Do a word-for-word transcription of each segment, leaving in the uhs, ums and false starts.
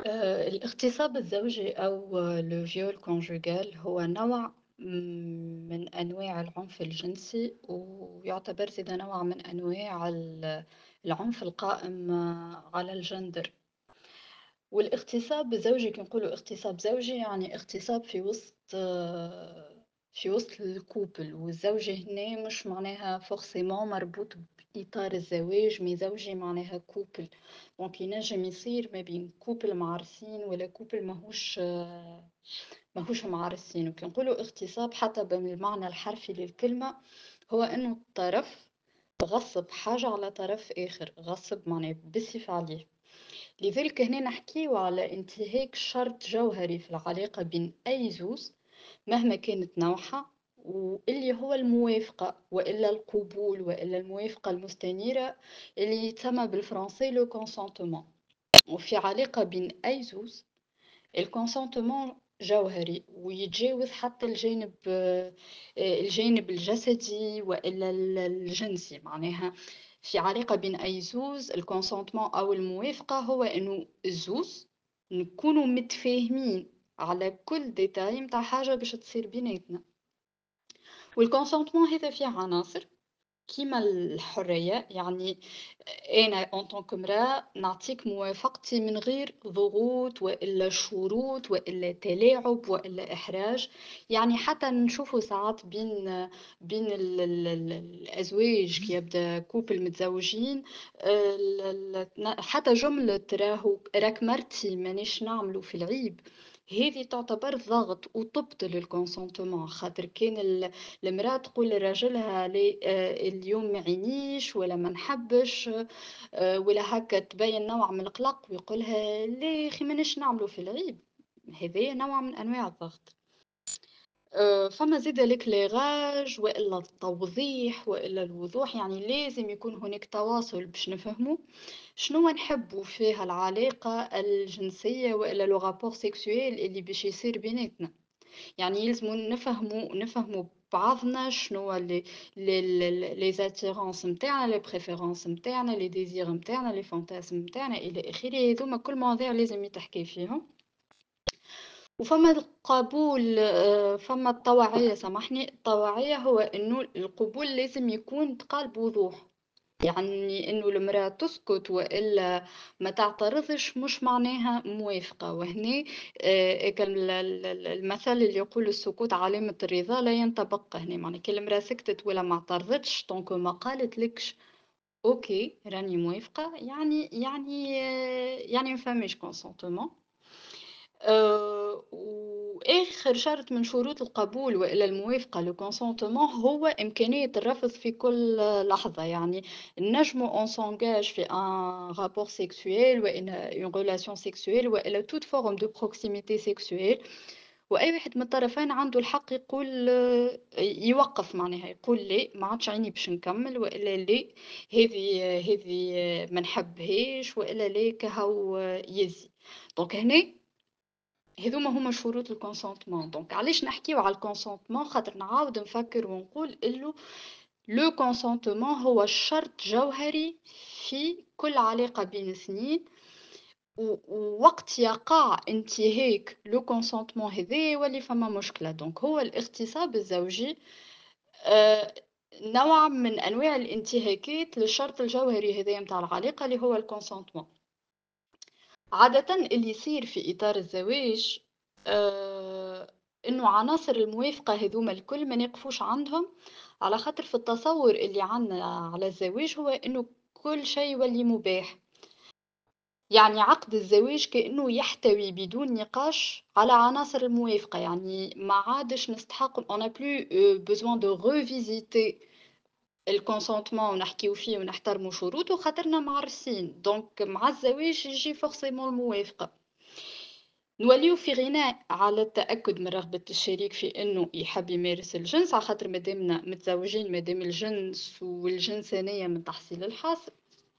آآ الاغتصاب الزوجي أو le viol conjugal هو نوع م- من أنواع العنف الجنسي، ويعتبر زيدا نوع من أنواع ال العنف القائم آه، على الgender. والاغتصاب الزوجي كي نقولوا اغتصاب زوجي يعني اغتصاب في وسط آه، في وسط الcouple، والزوجي هنا مش معناها forcément مربوط بإطار الزواج، مي زوجي معناها couple. دونك ينجم يصير ما بين couple معرسين ولا couple ماهوش آه، ماهوش معرسين. وكي نقولوا اغتصاب حتى بالمعنى الحرفي للكلمة، هو إنه الطرف غصب حاجة على طرف آخر، غصب معناه بصفة عليه. لذلك هنا نحكيو على انتهاك شرط جوهري في العلاقة بين أي زوز مهما كانت نوعها، واللي هو الموافقة وإلا القبول وإلا الموافقة المستنيرة، اللي يتسمى بالفرنسي لو كونسنتمون. وفي علاقة بين أي زوز الكونسنتمون جوهري ويتجاوز حتى الجانب آه، الجانب الجسدي وإلا ال- الجنسي. معناها في علاقة بين أي زوز الكونسنتمون أو الموافقة هو إنه الزوز نكونوا متفاهمين على كل ديتاي متاع حاجة باش تصير بيناتنا. والكونسنتمون هذا فيه عناصر كيما الحرية، يعني أنا en tant كامرأة نعطيك موافقتي من غير ضغوط وإلا شروط وإلا تلاعب وإلا إحراج. يعني حتى نشوفوا ساعات بين بين ال ال ال الأزواج كي يبدا كوبل متزوجين، ال- ال- حتى جملة راهو راك مرتي مانيش نعملو في العيب، هذه تعتبر ضغط وتبطل الكونسنتمون. خاطر كان ال- المرأة تقول لراجلها لي آه، اليوم ما عينيش ولا ما نحبش، آه، ولا هكا تبين نوع من القلق ويقولها ليه خي ماناش نعملو في العيب. هذا نوع من انواع الضغط. آه، فما زيد الإكلاغاج وإلا التوضيح وإلا الوضوح، يعني لازم يكون هناك تواصل باش نفهمو شنو نحبو فيها العلاقة الجنسية وإلا لو رابور سيكسويل اللي باش يصير بيناتنا. يعني يلزمو نفهمو نفهمو بعضنا شنو لي لي لي لي زاتيرونس نتاعنا، لي بريفيرونس نتاعنا، لي ديزير نتاعنا، لي فانتاسم نتاعنا الى اخره. هذوما كل مواضيع لازم يتحكي فيهم. وفما القبول آه، فما الطوعية، سامحني، الطوعية هو انه القبول لازم يكون تقال بوضوح. يعني انه المرأة تسكت والا ما تعترضش مش معناها موافقة. وهنا آه، كان ال- ال- المثل اللي يقول السكوت علامة الرضا لا ينطبق هنا. معنى كل المرأة سكتت ولا ما اعترضتش طونك ما قالت لكش اوكي راني موافقة، يعني يعني آه، يعني ما فماش كونسنتمون. آآ وآخر شرط من شروط القبول وإلا الموافقة le consentement هو إمكانية الرفض في كل لحظة. يعني نجمو on s'engage في un rapport sexuel وإلا une relation sexuelle وإلا toute forme de proximité sexuelle، وأي واحد من الطرفين عنده الحق يقول آه، يوقف، معناها يقول لأ ما عادش عيني باش نكمل، وإلا لأ هذي هذي ما نحبهاش، وإلا لأ كهو يزي. دونك هنا هذوما هما شروط الكونسنتمون. دونك علاش نحكيو على الكونسنتمون؟ خاطر نعاود نفكر ونقول إنه لو كونسنتمون هو شرط جوهري في كل علاقة بين اثنين، و- ووقت يقع انتهاك لو كونسنتمون هذايا يولي فما مشكلة. دونك هو الاغتصاب الزوجي آه، نوع من انواع الانتهاكات للشرط الجوهري هذايا متاع العلاقة اللي هو الكونسنتمون. عادةً اللي يصير في إطار الزواج آآ إنه عناصر الموافقة هاذوما الكل ما نقفوش عندهم، على خاطر في التصور اللي عندنا على الزواج هو إنه كل شيء يولي مباح. يعني عقد الزواج كأنه يحتوي بدون نقاش على عناصر الموافقة، يعني ما عادش نستحق on n'a plus euh, besoin de revisiter الكونسنتمون ونحكيو فيه ونحترموا شروطه خاطرنا معرسين. دونك مع الزواج يجي فورسيمون الموافقة. نوليو في غناء على التأكد من رغبة الشريك في إنه يحب يمارس الجنس، على خاطر مادامنا متزوجين مادام الجنس والجنسانية من تحصيل الحاصل.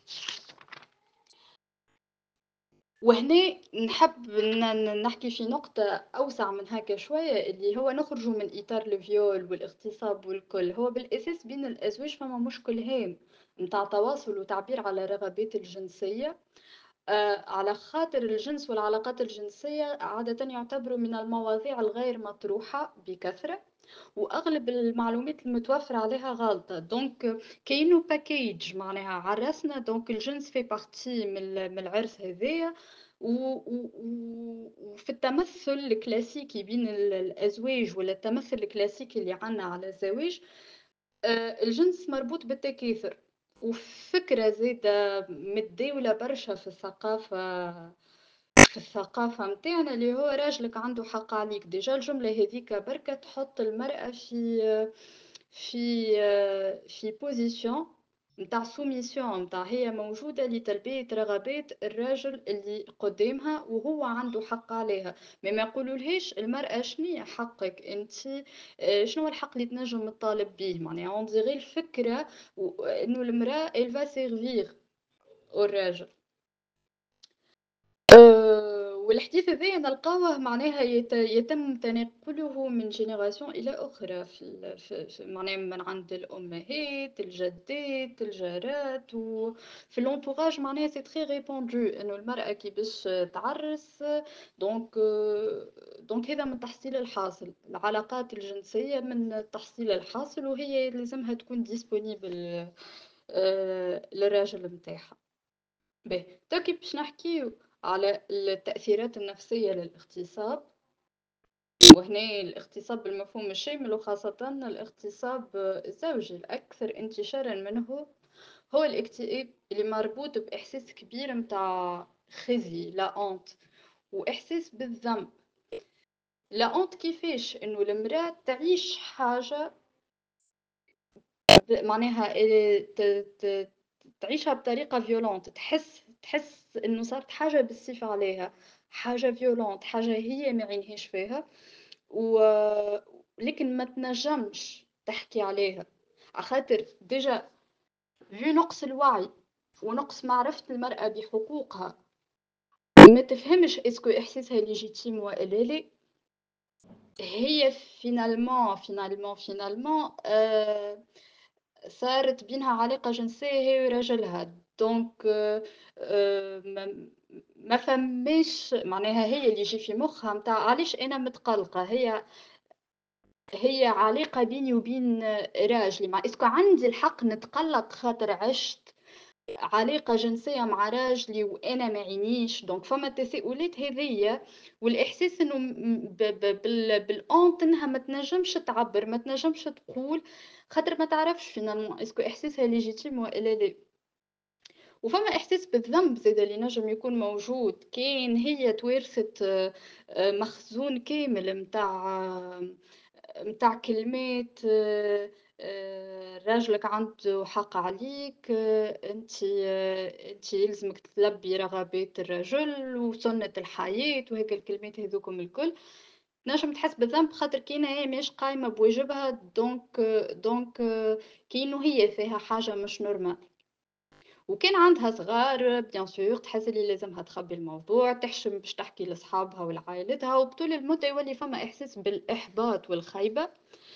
وهنا نحب ن- ن- نحكي في نقطة أوسع من هكا شوية، اللي هو نخرج من إطار الفيول والاغتصاب والكل. هو بالأساس بين الأزواج فما مشكل هام متاع تواصل وتعبير على رغبات الجنسية، آآ على خاطر الجنس والعلاقات الجنسية عادةً يُعتبروا من المواضيع الغير مطروحة بكثرة، وأغلب المعلومات المتوفرة عليها غالطة، دونك كأنه package معناها عرّسنا دونك الجنس fait partie من ال من العرس هذايا، و و و وفي التمثل الكلاسيكي بين ال الأزواج ولا التمثل الكلاسيكي اللي عندنا على الزواج، آآ الجنس مربوط بالتكاثر، وفكرة زادة متداولة برشا في الثقافة في الثقافة متاعنا اللي هو راجلك عنده حق عليك، ديجا الجملة هاذيكا بركا تحط المرأة في في في position متاع soumission متاع هي موجودة لتلبية رغبات الراجل اللي قدامها وهو عنده حق عليها، ما ما يقولولهاش المرأة شنيا حقِك أنتِ، آآ شنو الحق اللي تنجم تطالب بيه، معناها on dirait الفكرة و إنه المرأة elle va servir الراجل. آآ والحديث هذايا نلقاوه معناها يت يتم تناقله من generation إلى أخرى في ال في في معناها من عند الأمهات، الجدات، الجارات، وفي الentourage معناها c'est très répandu إنه المرأة كي باش تعرّس دونك دونك هذا من التحصيل الحاصل، العلاقات الجنسية من التحصيل الحاصل وهي لازمها تكون disponible آآ للراجل متاعها. باهي، توكي باش نحكيو على التأثيرات النفسية للاغتصاب، وهنا الاغتصاب بالمفهوم الشامل وخاصة الاغتصاب الزوجي الأكثر انتشارًا منه هو الاكتئاب اللي مربوط بإحساس كبير متاع خزي لا honte وإحساس بالذنب، لا honte كيفاش؟ إنه المرأة تعيش حاجة ب معناها آآ ت ت تعيشها بطريقة violente تحس تحس إنه صارت حاجة بالسيف عليها، حاجة violente حاجة هي ما عينهاش فيها، و لكن ما تنجمش تحكي عليها، على خاطر déjà vu نقص الوعي ونقص معرفة المرأة بحقوقها، ما تفهمش اسكو إحساسها légitime والا لا، هي finalement finalement finalement آآ صارت بينها علاقة جنسية هي وراجلها، دونك آآ ما ما فماش معناها هي اللي يجي في مخها متاع علاش أنا متقلقة، هي هي علاقة بيني وبين راجلي، مع إسكو عندي الحق نتقلق خاطر عشت علاقة جنسية مع راجلي وأنا ما عينيش، دونك فما التساؤلات هذيا والإحساس إنه م ب ب بال بالhonte إنها ما تنجمش تعبّر، ما تنجمش تقول، خاطر ما تعرفش finalement اسكو إحساسها légitime والا لا. وفما إحساس بالذنب زادا اللي ينجم يكون موجود، كان هي توارثت آآ مخزون كامل متاع متاع كلمات آآ راجلك عنده حق عليك، أنتِ أنتِ يلزمك تلبّي رغبات الرجل وسُنّة الحياة وهيك الكلمات هاذوكم الكل، تنجم تحس بالذنب خاطر كينا هي ماهيش قايمة بواجبها دونك دونك كأنه هي فيها حاجة مش normal. وكان عندها صغار bien sûr تحس اللي لازمها تخبي الموضوع، تحشم باش تحكي لصحابها ولعايلتها، وبطول المدة يولي فما إحساس بالإحباط والخيبة،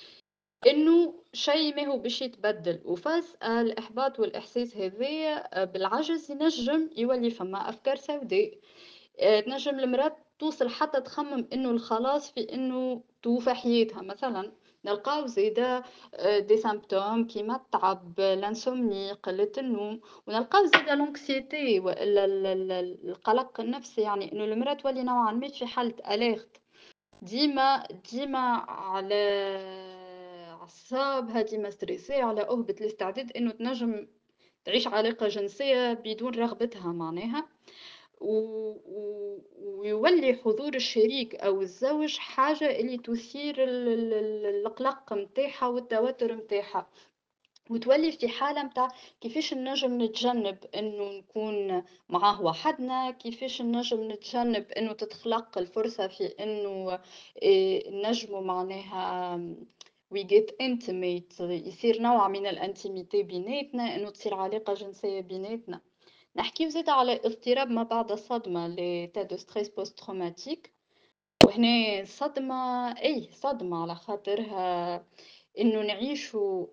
إنه شي ما هو باش يتبدل، وفاس الإحباط والإحساس هذايا بالعجز ينجم يولي فما أفكار سوداء، آآ تنجم المرا توصل حتى تخمم إنه الخلاص في إنه توفى حياتها مثلًا، نلقاو زادا آآ des symptômes كيما التعب، الإنسومني، قلة النوم، ونلقاو زادا الanxiété والا ال ال ال القلق النفسي، يعني إنه المرا تولي نوعًا ما في حالة alerte ديما ديما على أعصابها، ديما ستريسيه، على أهبة الاستعداد إنه تنجم تعيش علاقة جنسية بدون رغبتها معناها. و و ويولي حضور الشريك أو الزوج حاجة اللي تثير ال ال ال القلق متاعها والتوتر متاعها، وتولي في حالة متاع كيفاش نجم نتجنب إنه نكون معاه وحدنا، كيفاش نجم نتجنب إنه تتخلق الفرصة في إنه آآ نجموا معناها we get intimate يصير نوع من الintimité بيناتنا، إنه تصير علاقة جنسية بيناتنا. نحكيو زادا على اضطراب ما بعد الصدمة l'état de stress post-traumatique، وهنا صدمة أي صدمة على خاطرها إنه نعيشوا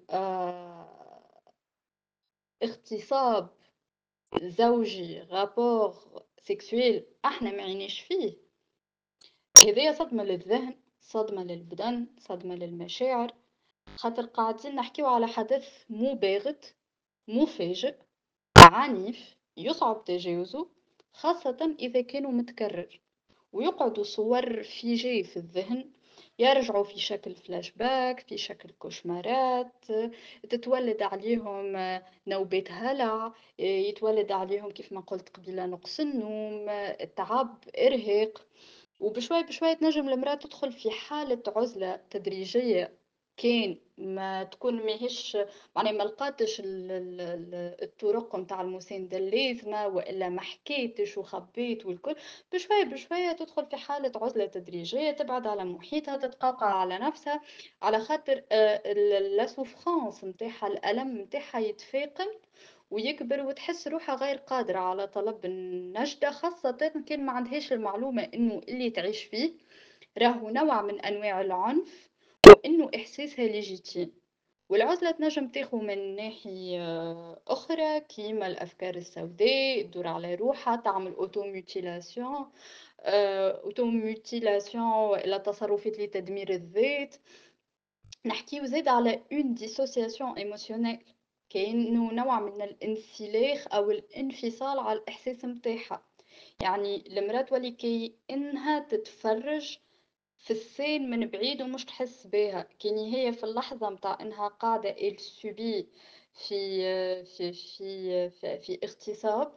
آآ اغتصاب زوجي rapport سيكسويل إحنا ما عينيش فيه، هذيا صدمة للذهن، صدمة للبدن، صدمة للمشاعر، خاطر قاعدين نحكيو على حدث مباغت، مفاجئ، عنيف، يصعب تجاوزه، خاصة إذا كانوا متكرر. ويقعدوا صور فيجي في الذهن يرجعوا في شكل فلاش باك، في شكل كوشمارات، تتولد عليهم نوبات هلع، يتولد عليهم كيف ما قلت قبيله نقص النوم، تعب، إرهاق. وبشوي بشوي تنجم المرأة تدخل في حالة عزلة تدريجية، كان ما تكون ماهيش معناها ما لقاتش ال- ال- ال- الطرق متاع المساندة اللازمة، والا ما حكيتش وخبيت والكل. بشوية بشوية تدخل في حالة عزلة تدريجية، تبعد على محيطها، تتقاقع على نفسها، على خاطر لا سوفرانس متاعها، الألم متاعها يتفاقم ويكبر، وتحس روحها غير قادرة على طلب النجدة، خاصة كان ما عندهاش المعلومة إنه اللي تعيش فيه راهو نوع من أنواع العنف، وإنه إحساسها ليجيتيم. والعزلة تنجم تاخو من ناحية أخرى، كيما الأفكار السوداء، تدور على روحها، تعمل أوتو ميوتيلاسيون، أوتو ميوتيلاسيون إلى تصرفات لتدمير الذات. نحكيو زاد على اون ديسوسياسيون ايموشنيل، كأنه نوع من الانسلاخ او الانفصال على الاحساس متاعها. يعني المرأة تولي كي انها تتفرج في السين من بعيد ومش تحس بها، كيني هي في اللحظة متاع انها قاعدة إل سوبي في في في في, في اغتصاب،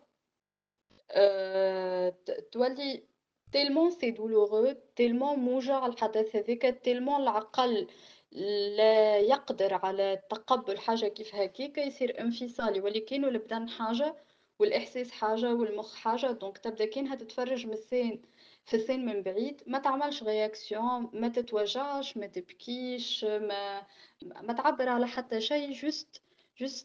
أه تولي تيلمون سي دولورو، تيلمون موجع الحدث هذاك، تيلمون العقل لا يقدر على تقبل حاجة كيف هكاك، يصير انفصال، يولي كانوا البدن حاجة والإحساس حاجة والمخ حاجة. دونك تبدا كانها تتفرج من السين في السين من بعيد، ما تعملش رياكسيون، ما تتوجعش، ما تبكيش، ما ما تعبر على حتى شيء، جست جست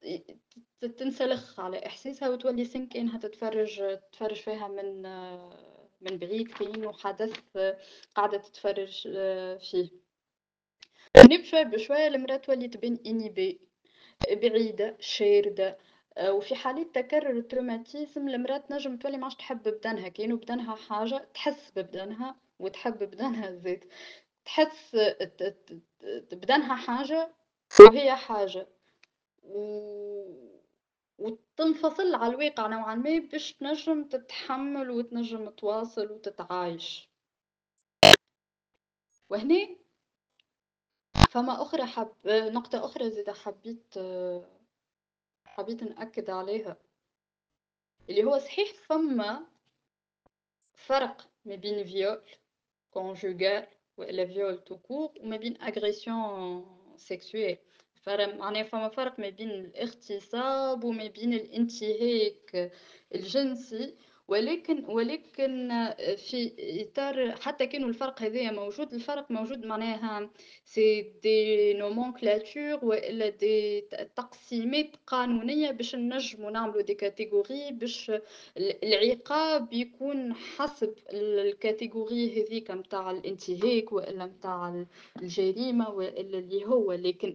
تنسلخ على إحساسها، وتولي سن كأنها تتفرج تتفرج فيها من من بعيد، كأنه حدث قاعدة تتفرج فيه. هنا بشوي بشوية المرأة تولي تبين إنيبي، بعيدة، شاردة. وفي حالات تكرر التروماتيزم المرأة تنجم تولي معاش تحب بدنها، كأنه بدنها حاجة، تحس ببدنها وتحب بدنها زيت، تحس بدنها حاجة وهي حاجة، و... وتنفصل على الواقع نوعا ما باش تنجم تتحمل وتنجم تواصل وتتعايش. وهنا فما أخرى حب نقطة أخرى زيدا حبيت حبيت نأكد عليها، اللي هو صحيح فما فرق ما بين فيول كونجوغال ولا فيول تو كور وما بين اغريسيون سيكسويل. فرق معناها فما فرق ما بين الاغتصاب وما بين الانتهاك الجنسي، ولكن ولكن في اطار حتى كانوا الفرق هذايا موجود، الفرق موجود معناها سي دي نومنكلاتور والا دي تقسيمات قانونيه باش نجموا نعملوا دي كاتيجوري، باش العقاب يكون حسب الكاتيجوري هذيك متاع الانتهاك والا متاع الجريمه والا اللي هو. لكن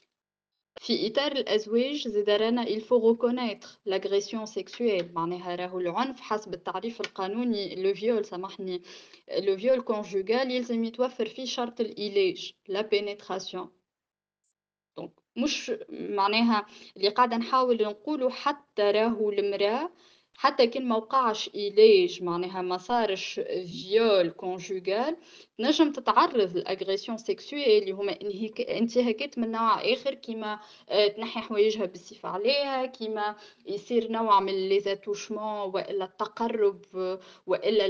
في إطار الأزواج زاد رانا il faut reconnaître l'agression sexuelle، معناها راهو العنف حسب التعريف القانوني لو فيول، سامحني، لو فيول كونجوغال يلزم يتوفر فيه شرط الإيلاج لا بينيتراسيون. دونك مش معناها اللي قاعدة نحاول نقوله حتى راهو المرأة حتى كان ما وقعش إيلاج، معناها ما صارش فيول كونجوغال، نجم تتعرض للاغريسيون سيكسويل اللي هما انتهاكات من نوع اخر، كيما تنحي حوايجها بالصفة عليها، كيما يصير نوع من ليزاتوشمون والا التقرب والا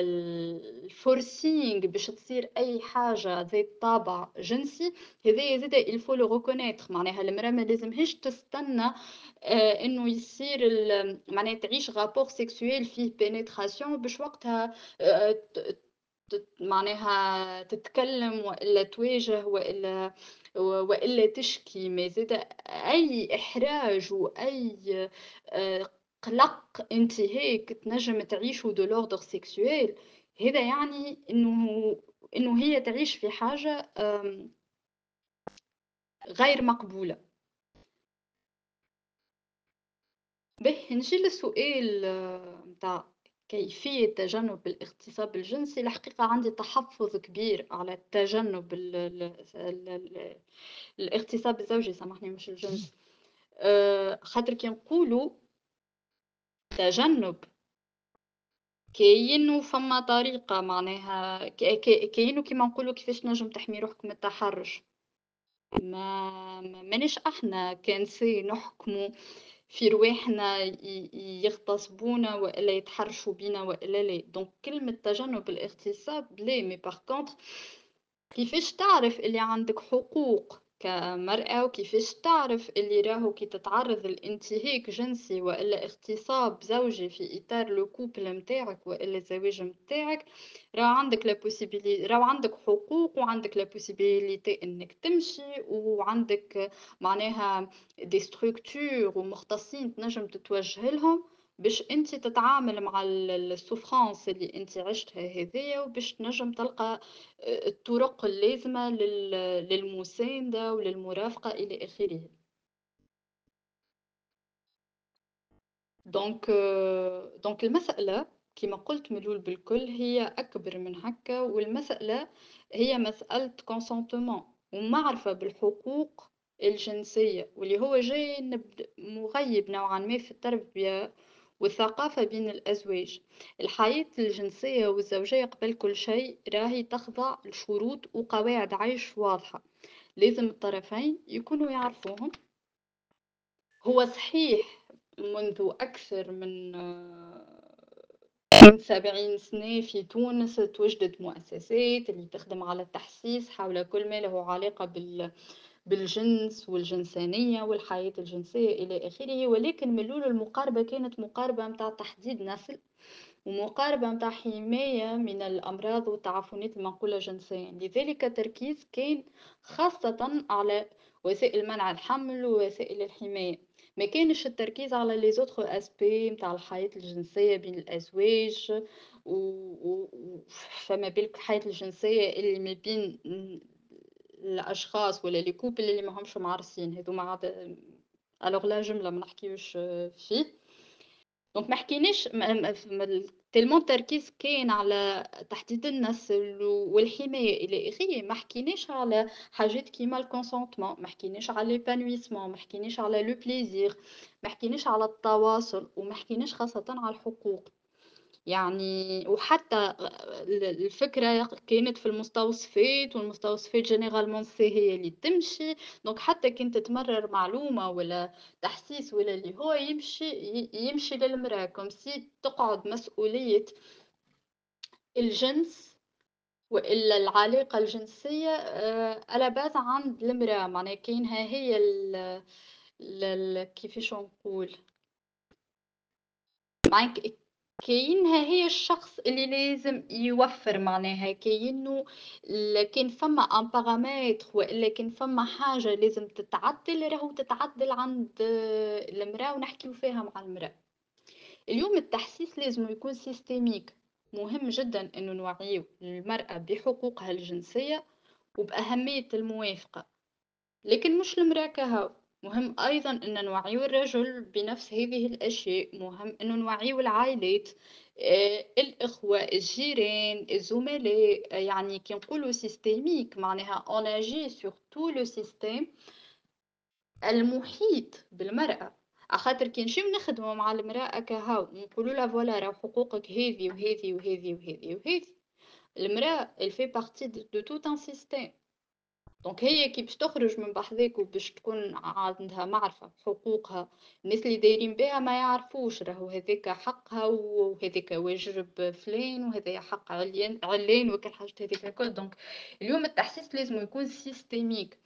الفورسينغ باش تصير اي حاجة ذات طابع جنسي. هذايا زادا il faut le reconnaître، معناها المرأة ما لازمهاش تستنى آه انه يصير معناها تعيش غابور سيكسويل فيه بينيتراسيون باش وقتها آه معناها تتكلم والا تواجه والا والا تشكي. ما زاد اي احراج واي آه قلق انتهاك تنجم تعيشه دو لوردر سيكسويل، هذا يعني انه انه هي تعيش في حاجه غير مقبولة. به نجي للسؤال متاع كيفية تجنب الاغتصاب الجنسي، الحقيقة عندي تحفُّظ كبير على تجنب ال ال ال ال الاغتصاب الزوجي سامحني مش الجنسي، آآ خاطر كي نقولوا تجنُّب كاين وفما طريقة معناها ك ك كاين وكيما نقولوا كيفاش تنجم تحمي روحك من التحرُّش، ما ما ماناش إحنا كنساء نحكموا في رواحنا ي ي يغتصبونا وإلا يتحرشوا بينا وإلا لا، دونك كلمة تجنُّب الاغتصاب لا، mais par contre كيفاش تعرف اللي عندك حقوق كمرأة وكيفاش تعرف اللي راهو كي تتعرض لانتهاك جنسي والا اغتصاب زوجي في اطار لو كوبل متاعك والا الزواج متاعك راه عندك لا بوسيبيلي راه عندك حقوق وعندك لا بوسيبيليتي انك تمشي وعندك معناها دي ستركتور ومختصين تنجم تتوجه لهم باش انت تتعامل مع السوفرانس اللي انت عشتها هذيا وباش تنجم تلقى آآ الطرق اللازمة لل للمساندة وللمرافقة إلى آخره. دونك آآ دونك المسألة كيما قُلت من الأول بالكل هي أكبر من هكا، والمسألة هي مسألة consentement ومعرفة بالحقوق الجنسية، واللي هو جانب مُغيّب نوعًا ما في التربية والثقافة بين الأزواج. الحياة الجنسية والزوجية قبل كل شيء راهي تخضع لشروط وقواعد عيش واضحة، لازم الطرفين يكونوا يعرفوهم. هو صحيح منذ أكثر من من سبعين سنة في تونس توجدت مؤسسات اللي تخدم على التحسيس حول كل ما له علاقة بال بالجنس والجنسانية والحياة الجنسية إلى آخره، ولكن من الأول المقاربة كانت مقاربة متاع تحديد نسل ومقاربة متاع حماية من الأمراض والتعفنات المنقولة جنسيا، لذلك التركيز كان خاصة على وسائل منع الحمل ووسائل الحماية، ما كانش التركيز على لي زوتر اسبي متاع الحياة الجنسية بين الأزواج و... و... و- فما بالك الحياة الجنسية اللي ما بين الأشخاص ولا لي كوبل اللي ماهمش معرسين هذوما عاد ألوغ لا جملة ما نحكيوش فيه. دونك ما حكيناش م م ف م تالمون التركيز كان على تحديد النسل و والحماية إلى آخره، ما حكيناش على حاجات كيما الconsentement، ما حكيناش على l'épanouissement، ما حكيناش على le plaisir، ما حكيناش على التواصل، وما حكيناش خاصةً على الحقوق. يعني وحتى ال الفكرة كانت في المستوصفات، والمستوصفات généralement سي هي اللي تمشي، دونك حتى كان تتمرر معلومة ولا تحسيس ولا اللي هو يمشي ي يمشي للمرا comme si تقعد مسؤولية الجنس وإلا العلاقة الجنسية آآ على base عند المرا، معناها كأنها هي ال ال ال كيفاش نقول معاك كأنها هي الشخص اللي لازم يوفّر معناها كأنه ل كان فما un paramètre والا كان فما حاجة لازم تتعدّل راهو تتعدّل عند المرا ونحكيو فيها مع المرا. اليوم التحسيس لازم يكون systémique، مهم جدًا إنه نوعّيو المرأة بحقوقها الجنسية وبأهمية الموافقة. لكن مش المرأة كهو، مهم أيضًا إن نوعّيو الرجل بنفس هذه الأشياء، مهم إنه نوعّيو العايلات، آآ الإخوة، الجيران، الزملاء، آه، يعني كي نقولوا systémique معناها on agit sur tout le système المحيط بالمرأة، عخاطر كي نمشيو نخدموا مع المرأة كهو ونقولوا لها فوالا راهو حقوقك هذي وهذي وهذي وهذي وهذي، المرأة elle fait partie de de tout un système. دونك هي كي باش تخرج من بحذاك وباش تكون عندها معرفة بحقوقها، الناس اللي دايرين بيها ما يعرفوش راهو هذاكا حقها وهذاكا واجب فلان وهذايا حق عليان علان وكل حاجات هذيك الكل، دونك اليوم التحسيس لازم يكون سيستيميك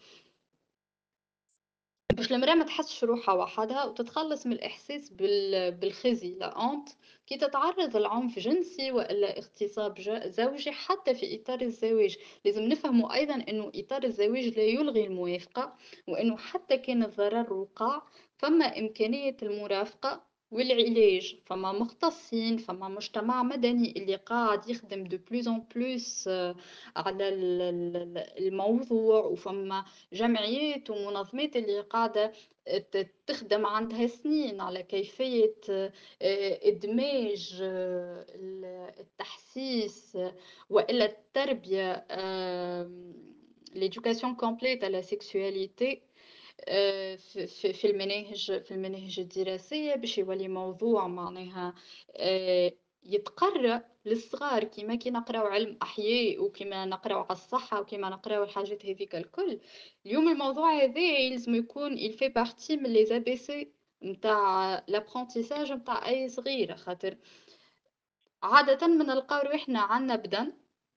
باش المرأة ما تحسش روحها وحدها وتتخلص من الإحساس بال بالخزي لا honte كي تتعرض لعنف جنسي والا اغتصاب ج زوجي حتى في إطار الزواج، لازم نفهموا أيضًا إنه إطار الزواج لا يلغي الموافقة، وإنه حتى كان الضرر وقع فما إمكانية المرافقة والعلاج، فما مختصين، فما مجتمع مدني اللي قاعد يخدم de plus en plus آه، على ال ال ال الموضوع، وفما جمعيات ومنظمات اللي قاعدة ت تخدم عندها سنين على كيفية آآ إدماج آه، ال التحسيس آه، وإلا التربية آمم l'éducation complète à la sexualité آآ في في في المناهج في المناهج الدراسية باش يولي موضوع معناها آآ يتقرّأ للصغار كيما كي نقراو علم أحياء وكيما نقراو على الصحة وكيما نقراو الحاجات هاذيك الكل، اليوم الموضوع هذايا يلزم يكون il fait partie من les إيه بي سي نتاع l'apprentissage نتاع أي صغيرة، خاطر عادةً ما نلقاو رواحنا عندنا بدن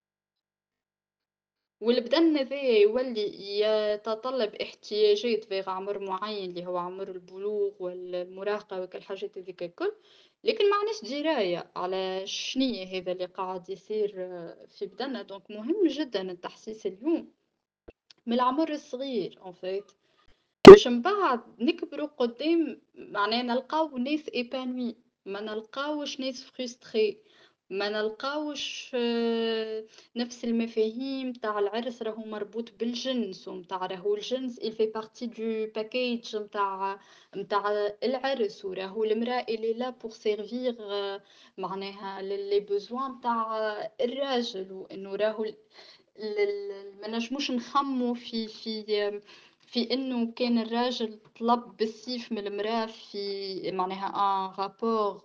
والبدن هذايا يولي يتطلب احتياجات في عمر معين اللي هو عمر البلوغ والمراهقة وكل الحاجات هذيك الكل، لكن ما عندناش دراية على شنيا هذا اللي قاعد يصير آه، في بدننا، دونك مهم جدا التحسيس اليوم من العمر الصغير en fait باش من بعد نكبروا قدام معناها نلقاو ناس épanouis ما نلقاوش ناس frustrés ما نلقاوش آه، نفس المفاهيم تاع العرس راهو مربوط بالجنس ومتاع راهو الجنس il fait partie du package متاع متاع العرس وراهو المرأة اللي là pour servir آه، معناها les besoins متاع الراجل وانه راهو ال- ال- ما نجموش نخمو في في في إنه كان الراجل طلب بالسيف من المرأة في معناها ان رابور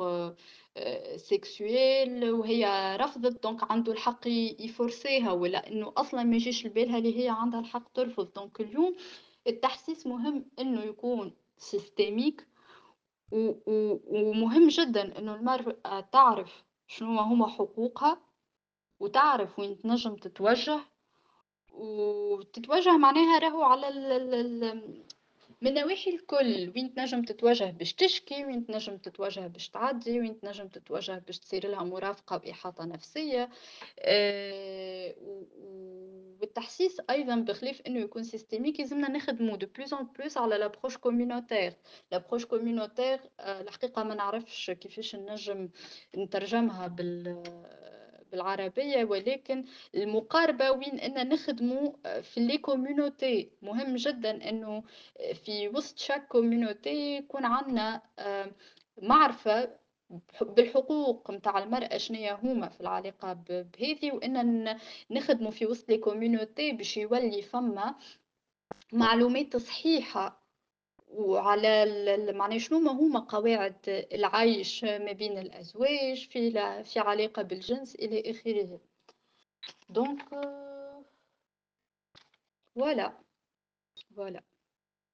سيكسويل وهي رفضت دونك عنده الحق ي- يفرسيها ولا إنه أصلا ما يجيش لبالها اللي هي عندها الحق ترفض، دونك اليوم التحسيس مهم إنه يكون سيستميك و- و- ومهم جدا إنه المرأة تعرف شنو هما حقوقها وتعرف وين تنجم تتوجه وتتوجه معناها راهو على ال ال ال من نواحي الكل وين تنجم تتوجه باش تشكي وين تنجم تتوجه باش تعدي وين تنجم تتوجه باش تصير لها مرافقة بإحاطة نفسية آآ و و والتحسيس أيضًا بخلاف إنه يكون سيستميك يلزمنا نخدموا de plus en plus على l'approche communautaire. l'approche communautaire آآ الحقيقة ما نعرفش كيفاش نجم نترجمها بال بالعربية ولكن المقاربة وين إن نخدموا في les communautés مهم جدًا إنه في وسط chaque communauté يكون عندنا آآ معرفة بح بالحقوق متاع المرأة شنيا هُما في العلاقة ب بهذي وإن ن نخدموا في وسط les communautés باش يولي فما معلومات صحيحة وعلى ال ال معناها شنو هُما قواعد العيش ما بين الأزواج في ال في علاقة بالجنس إلى آخره. دونك voilà، voilà.